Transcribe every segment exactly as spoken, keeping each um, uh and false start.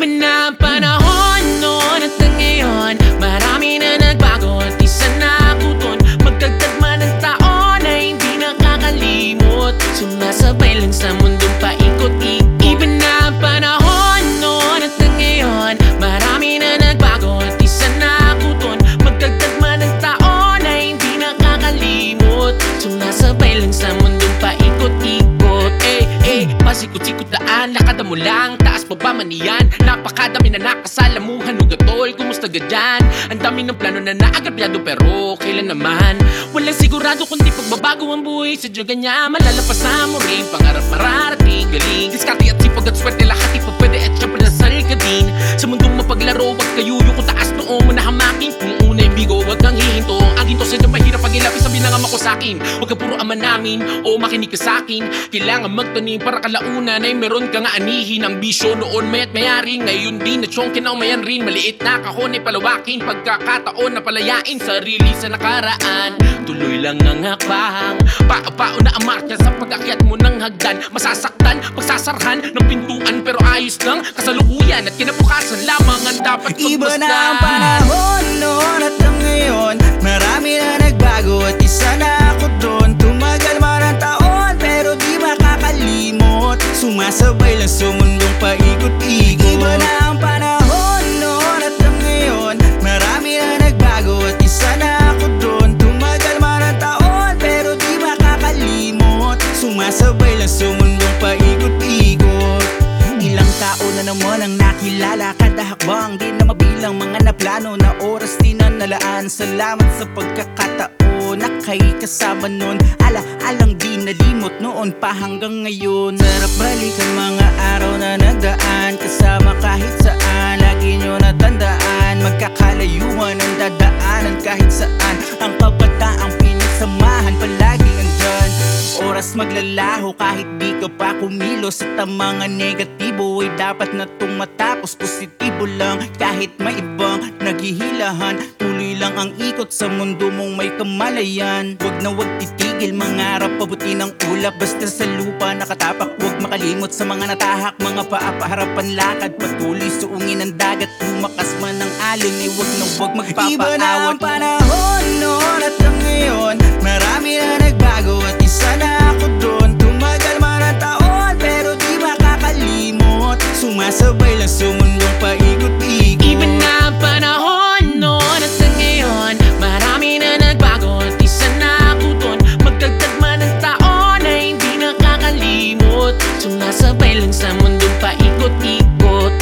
Iba na ang panahon noon at ngayon, marami na nagbago at isa na ako dun. Magdagdag man ang taon na hindi nakakalimot, sumasabay lang sa mundong paikot-ikot. Iba na ang panahon noon at ngayon, marami na nagbago at isa na ako dun. Magdagdag man ang taon na hindi nakakalimot, sumasabay lang sa mundong paikot-ikot. Eh, eh, pasikot-sikot daan, lakad mo lang, taas pa ba man iyan? Napakadami na nakasalamuhan, ugatol, kumusta ka dyan? Ang dami ng plano na naagabyado pero kailan naman? Walang sigurado kundi pagbabago ang buhay sa ganyan. Malalapasan mo rin, pangarap mararating, galing, diskarte at sipag at swerte, lahat ipapwede at syempre nasal ka din. Sa mundong mapaglaro, wag kayuyo kung taas noong mo na hamakin. Kung una yung bigo, wag kang hihinto. Ang ginto sa dyan mahirap pag ilapis, sabi na nga mako sa'kin. Wag ka puro ama namin, o makinig ka sa'kin. Kailangan magtanim para kalaunan ay meron ka nga anihin. Ang bisyo noon mayat mayari, ngayon din na tiyong kinaumayan rin. Maliit na kahon ay palawakin, pagkakataon na palayain sarili sa nakaraan. Tuloy lang ang hakbang, pao-pao na ang marka sa pag-akyat mo ng hagdan. Masasaktan, pagsasarhan ng pintuan pero ayos lang, kasalukuyan at kinabukasan lamang ang dapat pagmasdan. Iba na ang panahon noon at ngayon, marami na nagbago at isa na ako doon. Tumagal man ang taon pero di makakalimot, sumasabay lang sa mundong paikot-ikot. Iba na ang panahon noon at ngayon, marami na nagbago at isa na ako doon. Tumagal man ang taon pero di makakalimot, sumasabay lang sa mundong paikot-ikot. Ilang tao na naman ang nakilala, kada hakbang di na mabilang, mga naplano na oras di na nalaan. Salamat sa pagkakataon na kay kasama nun, ala-alang di nalimot noon pa hanggang ngayon. Sarap balikan mga araw na nagdaan, kasama kahit saan, lagi nyo natandaan. Magkakalayuan ang dadaanan kahit saan, ang kabataang pinasamahan palaging andyan. Oras maglalaho kahit di ka pa kumilos, at ang mga negatibo ay dapat na tumatapos. Positibo lang kahit may ibang naghihilahan, tuloy lang ang ikot sa mundo mong may kamalayan. Wag na wag titigil, mangarap pabuti ng ulap, basta sa lupa nakatapak. Wag makalimot sa mga natahak, mga paa-paharapan lakad, patuloy suungin ang dagat. Lumakas man ang alon ay wag na wag magpapaawat. Iba na ang panahon noon at ngayon, marami na nagbago at isa na ako doon. Tumagal man ang taon pero di makakalimot, sumasabay lang sa mundong paikot-ikot. Iba na ang panahon noon at ngayon, marami na nagbago at isa na ako dun. Magdagdag man ang taon na hindi nakakalimot, sumasabay lang sa mundong paikot-ikot.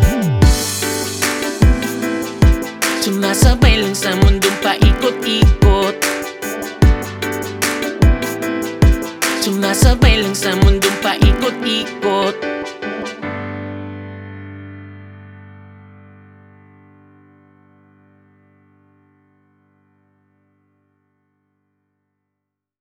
Sumasabay lang sa mundong paikot-ikot. Sumasabay lang sa